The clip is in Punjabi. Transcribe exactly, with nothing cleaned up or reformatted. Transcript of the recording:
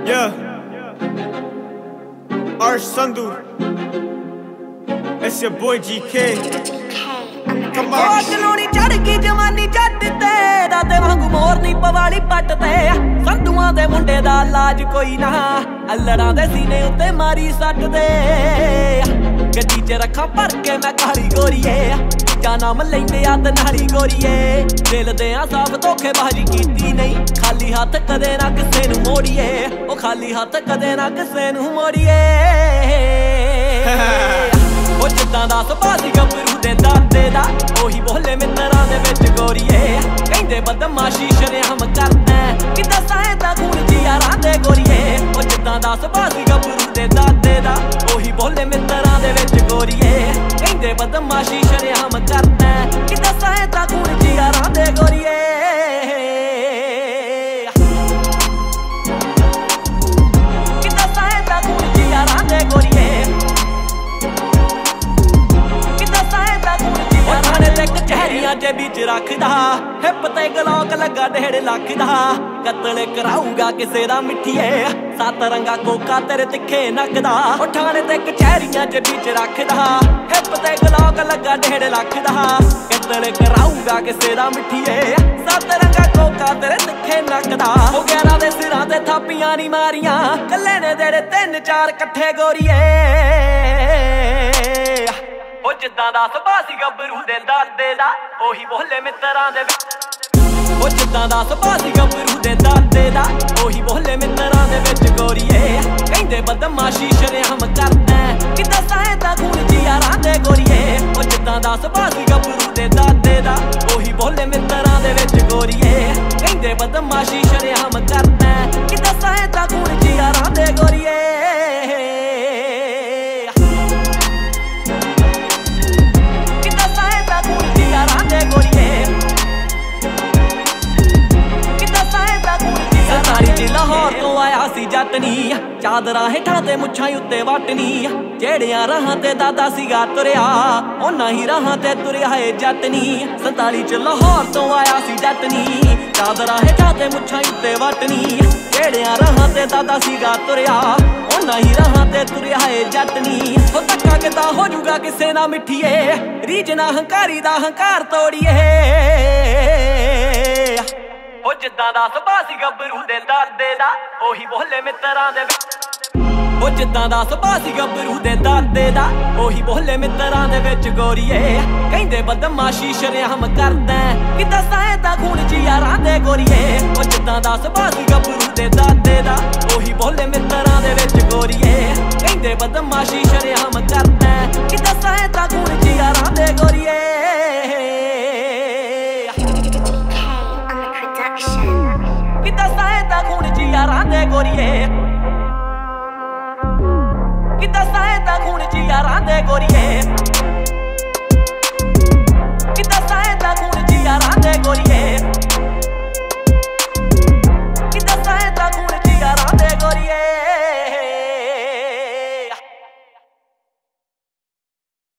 Yeah. Arsh Sandhu. It's your boy G K. Come on. ਚਲੋਣੀ ਚੜ ਗਈ ਜਵਾਨੀ ਜੱਟ ਤੇ ਦਾਦੇ ਵਾਂਗੂ ਮੋਰਨੀ ਪਵਾਲੀ ਪੱਟ ਤੇ ਸੰਧੂਆਂ ਦੇ ਮੁੰਡੇ ਦਾ ਲਾਜ ਕੋਈ ਨਾ ਅਲੜਾਂ ਦੇ ਸੀਨੇ ਉੱਤੇ ਮਾਰੀ ਸੱਟ ਦੇ ਗੱਡੀ 'ਚ ਰੱਖਾਂ ਭਰ ਕੇ ਮੈਂ ਕਾਲੀ ਗੋਰੀਏ ਜਾ ਨਾਮ ਲੈਂਦੇ ਆ ਤੇ ਨਾਲੀ ਗੋਰੀਏ ਦਿਲ ਦੇ ਆ ਸਭ ਧੋਖੇਬਾਜ਼ੀ ਕੀਤੀ ਨਹੀਂ ਖਾਲੀ ਹੱਥ ਕਦੇ ਨਾ ਕਿਸੇ ਨੂੰ ਮੋੜੀਏ ਉਹ ਖਾਲੀ ਹੱਥ ਕਦੇ ਨਾ ਕਿਸੇ ਨੂੰ ਮੋੜੀਏ ਉਹ ਜਿੱਦਾਂ ਦਾ ਸੁਭਾਅ ਸੀ ਗੱਭਰੂ ਦੇ ਦਾਦੇ ਦਾ ਉਹੀ ਬੋਲੇ ਮਿੱਤਰਾਂ ਦੇ ਵਿੱਚ ਗੋਰੀਏ ਕਹਿੰਦੇ ਬਦਮਾਸ਼ੀ ਸ਼ਰੇਆਮ ਕਰਦਾ ਕਿ ਦੱਸਾਂ ਏਦਾਂ ਖੂਨ ਜੀ ਯਾਰਾਂ ਦੇ ਗੋਰੀਏ ਉਹ ਜਿੱਦਾਂ ਦਾ ਸੁਭਾਅ ਸੀ ਗੱਭਰੂ ਦੇ ਦਾਦੇ ਦਾ ਉਹੀ ਬੋਲੇ ਮਿੱਤਰਾਂ ਦੇ ਵਿੱਚ ਗੋਰੀਏ ਕਹਿੰਦੇ ਬਦਮਾਸ਼ੀ ਸ਼ਰੇਆਮ ਕਰਦਾ ਕਿ ਦੱਸਾਂ ਏਦਾਂ ਖੂਨ ਜੀ ਯਾਰਾਂ ਦੇ ਗੋਰੀਏ ਕਿ ਦੱਸਾਂ ਏਦਾਂ ਖੂਨ ਜੀ ਯਾਰਾਂ ਦੇ ਗੋਰੀਏ ਕਚਹਿਰੀਆਂ ਜੇ ਵਿੱਚ ਰੱਖਦਾ ਹਿੱਪ ਤੇ ਗਲੋਕ ਲੱਗਾ ਡੇਢ ਲੱਖ ਦਾ ਕਤਲ ਕਰਾਊਗਾ ਕਿਸੇ ਦਾ ਮਿੱਠੀਏ ਸੱਤ ਰੰਗਾ ਕੋਕਾ ਤੇਰੇ ਤਿੱਖੇ ਨੱਕ ਦਾ ਉਹ ਠਾਣੇ ਤੇ ਕਚਹਿਰੀਆਂ ਜੇ ਵਿੱਚ ਰੱਖਦਾ ਹਿੱਪ ਤੇ ਗਲੋਕ ਲੱਗਾ ਡੇਢ ਲੱਖ ਦਾ ਕਤਲ ਕਰਾਊਗਾ ਕਿਸੇ ਦਾ ਮਿੱਠੀਏ ਸੱਤ ਰੰਗਾ ਕੋਕਾ ਤੇਰੇ ਤਿੱਖੇ ਨੱਕ ਦਾ ਉਹ ਗਿਆਰਾਂ ਦੇ ਸਿਰਾਂ ਤੇ ਥਾਪੀਆਂ ਨੀ ਮਾਰੀਆਂ ਕੱਲੇ ਨੇ ਤੇਰੇ ਤਿੰਨ ਚਾਰ ਇਕੱਠੇ ਗੋਰੀਏ ਉਹ ਜਿੱਦਾਂ ਦਾ ਸੁਭਾਅ ਸੀ ਗੱਭਰੂ ਦੇ ਦਾਦੇ ਦਾ ਉਹੀ ਬੋਲੇ ਮਿੱਤਰਾਂ ਦੇ ਉਹ ਜਿੱਦਾਂ ਦਾ ਸੁਭਾਅ ਸੀ ਗੱਭਰੂ ਦੇ ਦਾਦੇ ਦਾ ਉਹੀ ਬੋਲੇ ਮਿੱਤਰਾਂ ਦੇ ਵਿੱਚ ਗੋਰੀਏ ਕਹਿੰਦੇ ਬਦਮਾਸ਼ੀ ਸ਼ਰੇਆਮ ਕਰਦਾ ਕਿ ਦੱਸਾਂ ਏਦਾਂ ਖੂਨ ਜੀ ਯਾਰਾਂ ਦੇ ਗੋਰੀਏ ਉਹ ਜਿੱਦਾਂ ਦਾ ਸੁਭਾਅ ਸੀ ਗੱਭਰੂ ਦੇ ਦਾਦੇ ਦਾ ਉਹੀ ਬੋਲੇ ਮਿੱਤਰਾਂ ਦੇ ਵਿੱਚ ਗੋਰੀਏ ਕਹਿੰਦੇ ਬਦਮਾਸ਼ੀ ਸ਼ਰੇਆਮ ਕਰਦਾ ਕਿ ਦੱਸਾਂ ਏਦਾਂ ਖੂਨ ਜੀ ਯਾਰਾਂ ਦੇ ਗੋਰੀਏ ਲਾਹੌਰ ਤੋਂ ਆਇਆ ਸੀ ਜੱਟਨੀ ਚਾਦਰਾਂ ਹੇਠਾਂ ਤੇ ਮੁੱਛਾਂ ਉੱਤੇ ਵਟਨੀ ਜਿਹੜਿਆਂ ਰਾਹਾਂ ਤੇ ਦਾਦਾ ਸੀਗਾ ਤੁਰਿਆ ਉਹਨਾਂ ਹੀ ਰਾਹਾਂ ਤੇ ਤੁਰਿਆ ਏ ਜੱਟਨੀ ਸੰਤਾਲੀ ਚ ਲਾਹੌਰ ਤੋਂ ਆਇਆ ਸੀ ਜੱਟਨੀ ਚਾਦਰਾਂ ਹੇਠਾਂ ਤੇ ਮੁੱਛਾਂ ਉੱਤੇ ਵਟਨੀ ਜਿਹੜਿਆਂ ਰਾਹਾਂ ਤੇ ਦਾਦਾ ਸੀਗਾ ਤੁਰਿਆ ਉਹਨਾਂ ਹੀ ਰਾਹਾਂ ਤੇ ਤੁਰਿਆ ਏ ਜੱਟਨੀ ਉਹ ਧੱਕਾ ਕਿੱਦਾਂ ਹੋ ਜੂਗਾ ਕਿਸੇ ਨਾਲ ਮਿੱਠੀਏ ਰੀਝ ਨਾ ਹੰਕਾਰੀ ਦਾ ਹੰਕਾਰ ਤੋੜੀਏ ਉਹ ਜਿੱਦਾਂ ਦਾ ਸੁਭਾਅ ਸੀ ਗੱਭਰੂ ਦੇ ਦਾਦੇ ਦਾ ਉਹੀ ਬੋਲੇ ਮਿੱਤਰਾਂ ਦੇ ਉਹ ਜਿੱਦਾਂ ਦਾ ਸੁਭਾਅ ਸੀ ਗੱਭਰੂ ਦੇ ਦਾਦੇ ਦਾ ਉਹੀ ਬੋਲੇ ਮਿੱਤਰਾਂ ਦੇ ਵਿੱਚ ਗੋਰੀਏ ਕਹਿੰਦੇ ਬਦਮਾਸ਼ੀ ਸ਼ਰੇਆਮ ਕਰਦਾ ਕਿ ਦੱਸਾਂ ਏਦਾਂ ਖੂਨ ਜੀ ਯਾਰਾਂ ਦੇ ਗੋਰੀਏ ਉਹ ਜਿੱਦਾਂ ਦਾ ਸੁਭਾਅ ਸੀ ਗੱਭਰੂ ਦੇ ਦਾਦੇ ਦਾ ਉਹੀ ਬੋਲੇ ਮਿੱਤਰਾਂ ਦੇ ਵਿੱਚ ਗੋਰੀਏ ਕਹਿੰਦੇ ਬਦਮਾਸ਼ੀ ਸ਼ਰੇਆਮ ਕਰਦਾ ਕਿ ਦੱਸਾਂ ਏਦਾਂ ਖੂਨ ਜੀ ਯਾਰਾਂ ਦੇ ਗੋਰੀਏ ਕਿ ਦੱਸਾਂ ਏਦਾਂ ਖੂਨ ਜੀ ਯਾਰਾਂ ਦੇ ਗੋਰੀਏ ਕਿ ਦੱਸਾਂ ਏਦਾਂ ਖੂਨ ਜੀ ਯਾਰਾਂ ਦੇ ਗੋਰੀਏ ਕਿ ਦੱਸਾਂ ਏਦਾਂ ਖੂਨ ਜੀ ਯਾਰਾਂ ਦੇ ਗੋਰੀਏ